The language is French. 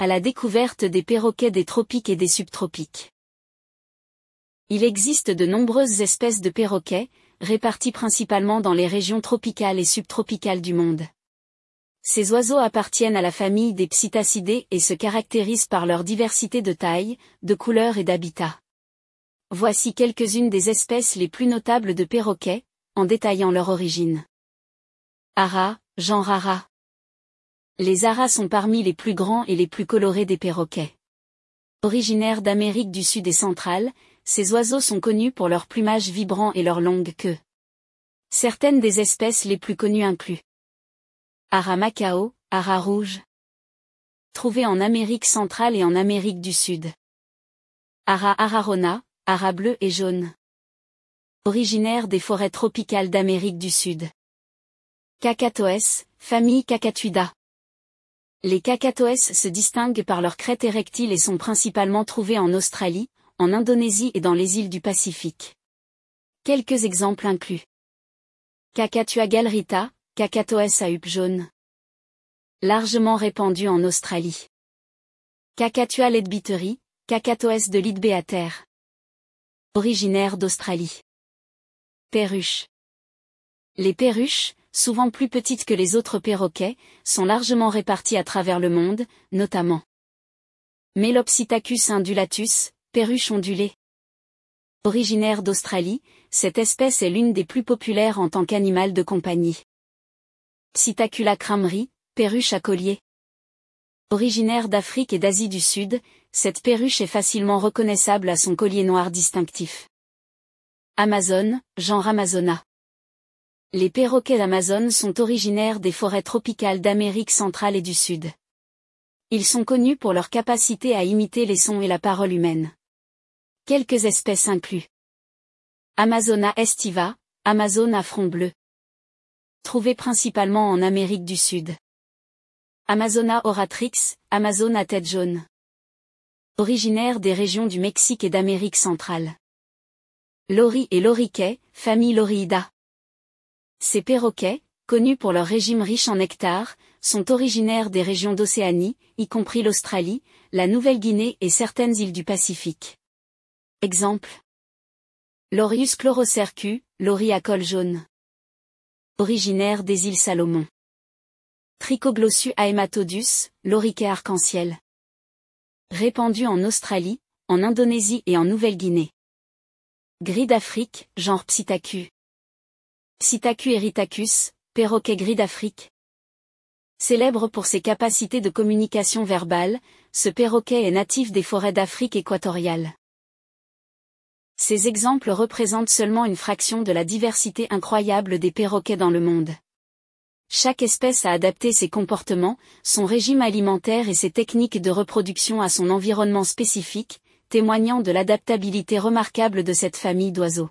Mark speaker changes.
Speaker 1: à la découverte des perroquets des tropiques et des subtropiques. Il existe de nombreuses espèces de perroquets, réparties principalement dans les régions tropicales et subtropicales du monde. Ces oiseaux appartiennent à la famille des Psittacidés et se caractérisent par leur diversité de taille, de couleurs et d'habitat. Voici quelques-unes des espèces les plus notables de perroquets, en détaillant leur origine. Ara, genre Ara. Les aras sont parmi les plus grands et les plus colorés des perroquets. Originaires d'Amérique du Sud et centrale, ces oiseaux sont connus pour leur plumage vibrant et leur longue queue. Certaines des espèces les plus connues incluent Ara macao, Ara rouge. Trouvé en Amérique centrale et en Amérique du Sud. Ara ararona, Ara bleu et jaune. Originaire des forêts tropicales d'Amérique du Sud. Cacatoès, famille Cacatuida. Les cacatoès se distinguent par leur crête érectile et sont principalement trouvés en Australie, en Indonésie et dans les îles du Pacifique. Quelques exemples incluent Cacatua galrita, Cacatoès à huppe jaune. Largement répandu en Australie. Cacatua leadbeaterii, Cacatoès de Leadbeater. Originaire d'Australie. Perruches. Les perruches, souvent plus petites que les autres perroquets, sont largement réparties à travers le monde, notamment Melopsittacus indulatus, perruche ondulée. Originaire d'Australie, cette espèce est l'une des plus populaires en tant qu'animal de compagnie. Psittacula crameri, perruche à collier. Originaire d'Afrique et d'Asie du Sud, cette perruche est facilement reconnaissable à son collier noir distinctif. Amazone, genre Amazona. Les perroquets d'Amazone sont originaires des forêts tropicales d'Amérique centrale et du Sud. Ils sont connus pour leur capacité à imiter les sons et la parole humaine. Quelques espèces incluent Amazona estiva, Amazone à front bleu. Trouvé principalement en Amérique du Sud. Amazona oratrix, Amazone à tête jaune. Originaire des régions du Mexique et d'Amérique centrale. Lori et loriquet, famille Loriida. Ces perroquets, connus pour leur régime riche en nectar, sont originaires des régions d'Océanie, y compris l'Australie, la Nouvelle-Guinée et certaines îles du Pacifique. Exemple. Lorius chlorocercus, lori à col jaune. Originaire des îles Salomon. Trichoglossus aematodus, loriquet arc-en-ciel. Répandu en Australie, en Indonésie et en Nouvelle-Guinée. Gris d'Afrique, genre Psittacus. Psittacus eritacus, perroquet gris d'Afrique. Célèbre pour ses capacités de communication verbale, ce perroquet est natif des forêts d'Afrique équatoriale. Ces exemples représentent seulement une fraction de la diversité incroyable des perroquets dans le monde. Chaque espèce a adapté ses comportements, son régime alimentaire et ses techniques de reproduction à son environnement spécifique, témoignant de l'adaptabilité remarquable de cette famille d'oiseaux.